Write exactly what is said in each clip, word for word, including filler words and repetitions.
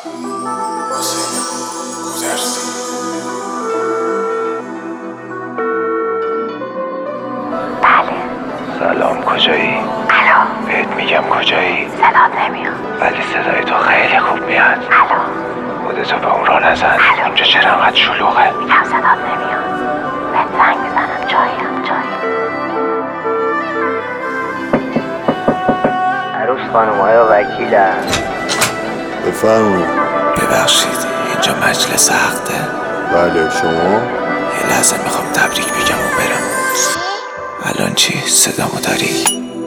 سلام، کجایی؟ الو. بهت میگم کجایی؟ صدات نمیاد. ولی صدای تو خیلی خوب میاد. الو. خودتو به اون راه نزن. الو. اونجا چرا انقدر شلوغه؟ میگم صدات نمیاد. بهت زنگ میزنم. جاییم جاییم. عروس خانم آیا وکیلم؟ بفرمایید. ببخشید، اینجا مجلس عقده؟ بله، شما؟ یه لحظه میخوام تبریک بگم و برم. الان چی؟ صدامو داری؟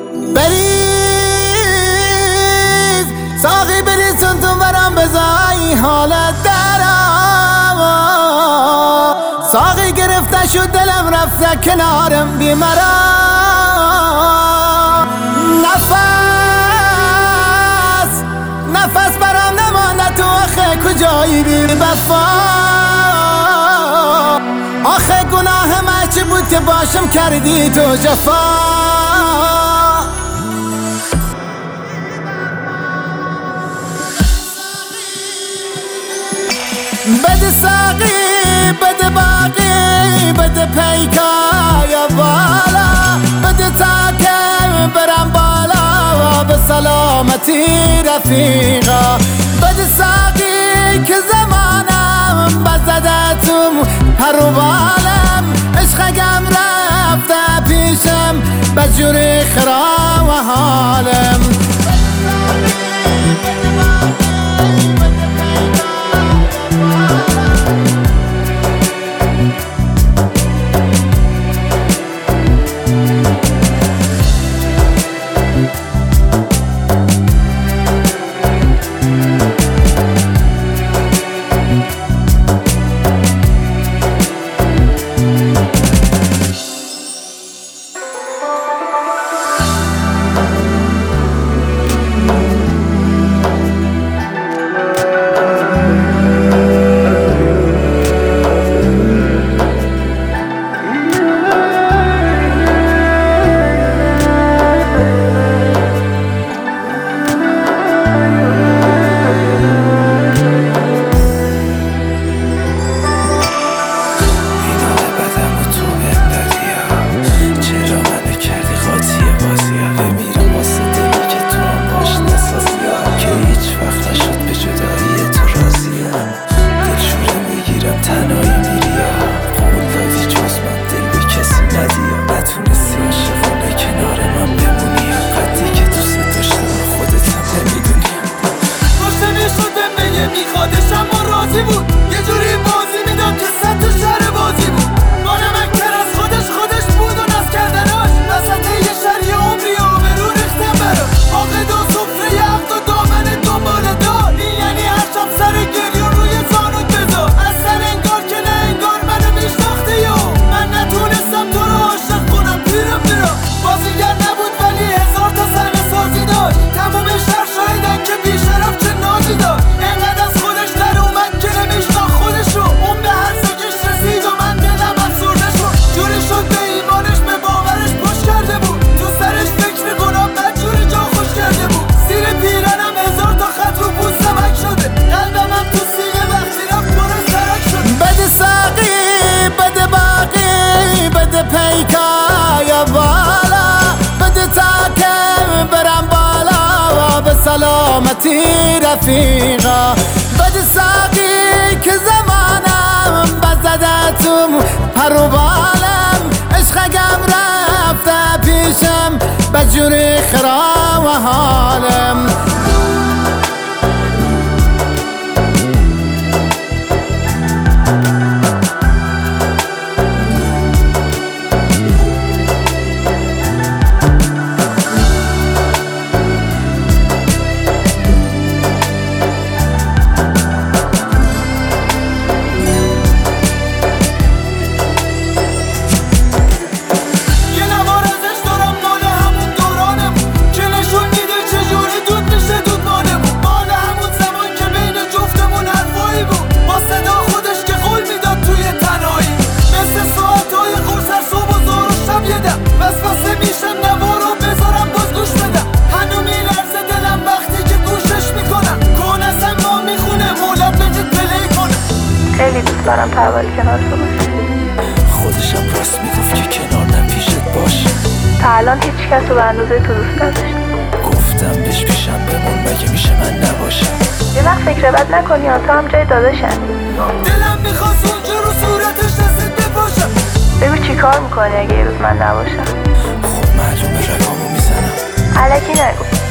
بریز ساقی بریزون تو برام بزایی حالت درم. ساقی گرفته شد دلم رفته کنارم بیمرم. نفس نفس برام نمانده تو آخه کجایی بی وفا. آخه گناه من چی بود که باشم کردی تو جفا. بده ساقی بده باقی بده پیکای بالا. بده تا که برم بالا به سلامتی رفیقا. بده ساقی که زمانم بزده تو پر و بالم. عشقم رفته پیشم بجوری خرام و حالم. میخوادشم و راضی بود. یه جوری بازی میداد که صد تا شهر بازی بود. بانمکتر از خودش خودش بود و نز کردناش. وسط یه شهر یه عمری آبرو ریختم براش. عاقد و صفره عقد و دامن دنبال دار. این یعنی هر شب سر گریون روی زانوت بذار. اصلا انگار که نه انگار منو میشناخته یا من نتونستم تو رو عاشق کنم. پیرم پیرم بازیگر نبود ولی هزار تا صحنه سازی داشت. تموم شهر شاهدن که بیشرف چه نازی داشت. سلامتی رفیقا. بده ساقی که زمانم بزده تو پر و بالم. عشقم رفته پیشم بجوری خرام و حالم. یه نوار ازش دارم مال همون دورانم که نشون میده چجوری پروایی کنار تو باشه. خودشم راست میگفت که کنار پیشت باشه. تا الان هیچ کس رو به اندازه تو دوست نداشتم. گفتم بهش پیشم بمون، مگه میشه من نباشم؟ یه وقت فکر بد نکنی تا هم جای داداشم. دلم میخواست اونجا رو صورتش دستت بپاشم. بگو چی کار میکنی اگه یه روز من نباشم؟ خب معلومه رقامو میزنم. الکی نگو.